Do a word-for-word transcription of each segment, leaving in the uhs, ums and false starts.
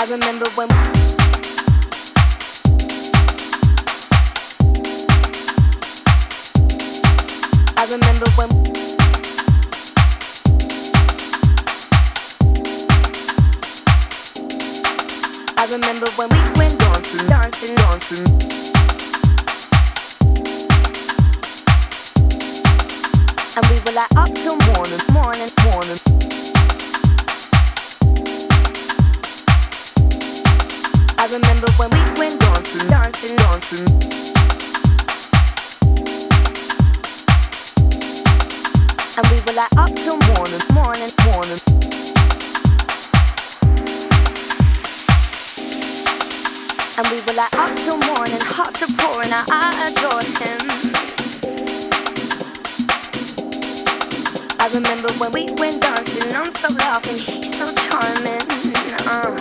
remember when I remember when I remember when we went dancing, dancing, dancing. And we were like up till morning, morning, morning. I remember when we went dancing, dancing, dancing. And we were like up till morning, morning, morning. And we were like up till morning, hearts are pouring out, I adore him. I remember when we went dancing, non-stop laughing, he's so charming. uh.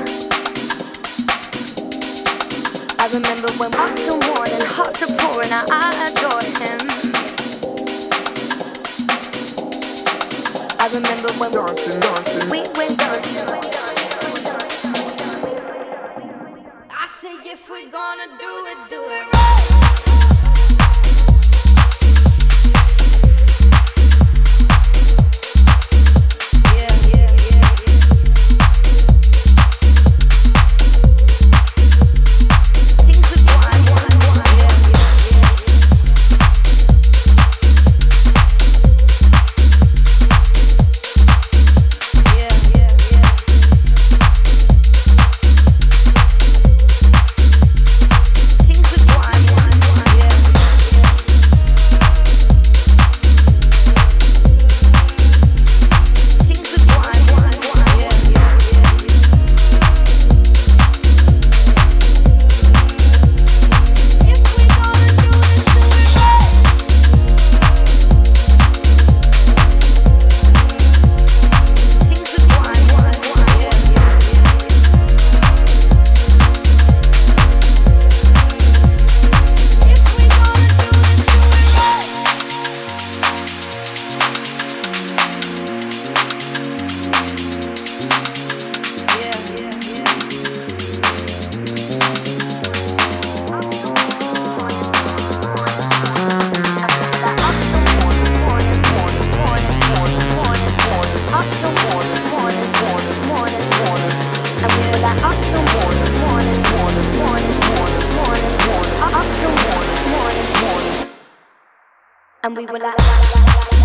I remember when up till morning, hearts are pouring out, I adore him. I remember when dancing, dancing, we went dancing. I say if we're gonna do it, do it right. And we were like